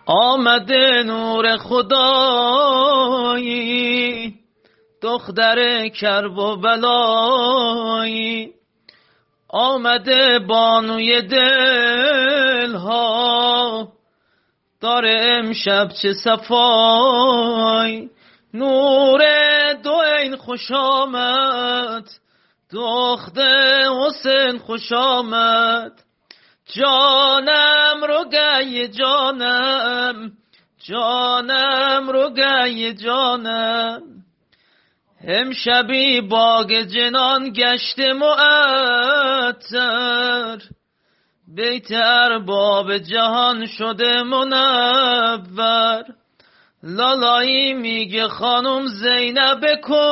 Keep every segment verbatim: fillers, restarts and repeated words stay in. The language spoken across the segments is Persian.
آمده نور خدایی، دختر کرب و بلایی، آمده بانوی دلها، داره امشب چه صفای. نور دو عین خوش آمد، دختر حسین خوش آمد. جانم رو گی جانم، جانم رو گی جانم. امشبی باغ جنان گشت معطر، بیت ارباب جهان شده منور. لالایی میگه خانم زینب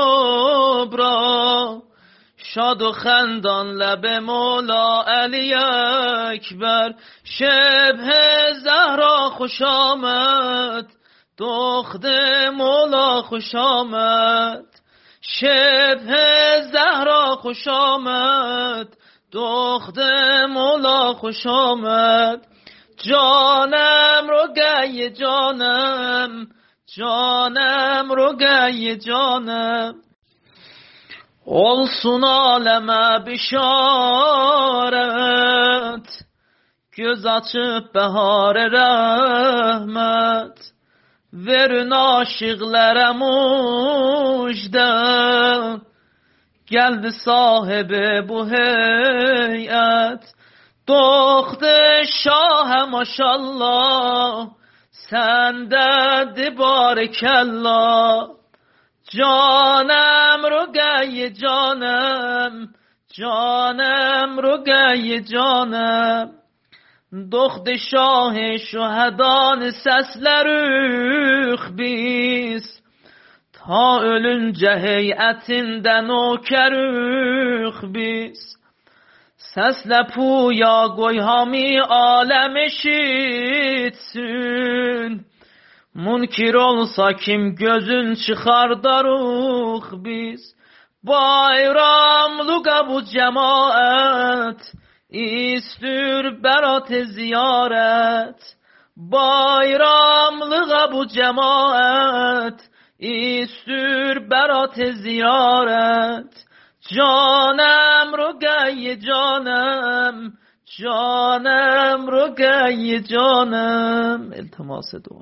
کبرا، شاد و خندان لب مولا علی اکبر. شبه زهرا خوش آمد، دخت مولا خوش آمد. شبه زهرا خوش آمد، دخت مولا خوش آمد. جانم رو گی جانم، جانم رو گی جانم. Olsun aleme bişaret, göz açıp behar-ı rahmet. Verin aşıklara müjde, geldi sahibi bu heyet. Doxtu şah maşallah, sende barikallah. جانم رو گی جانم، جانم رو گی جانم. دخت شاه şuhadan sesler biz, ta ölünce heyetinden o kerük biz. Sesle puya goy hami alem eşitsin, munkir olsa kim gözün çıkar daruk biz. Bayramlığa bu cemaat, istür berat ziyaret. Bayramlığa bu cemaat, istür berat ziyaret. Canım رو گی جانم، جانم رو گی جانم. التماس دعا.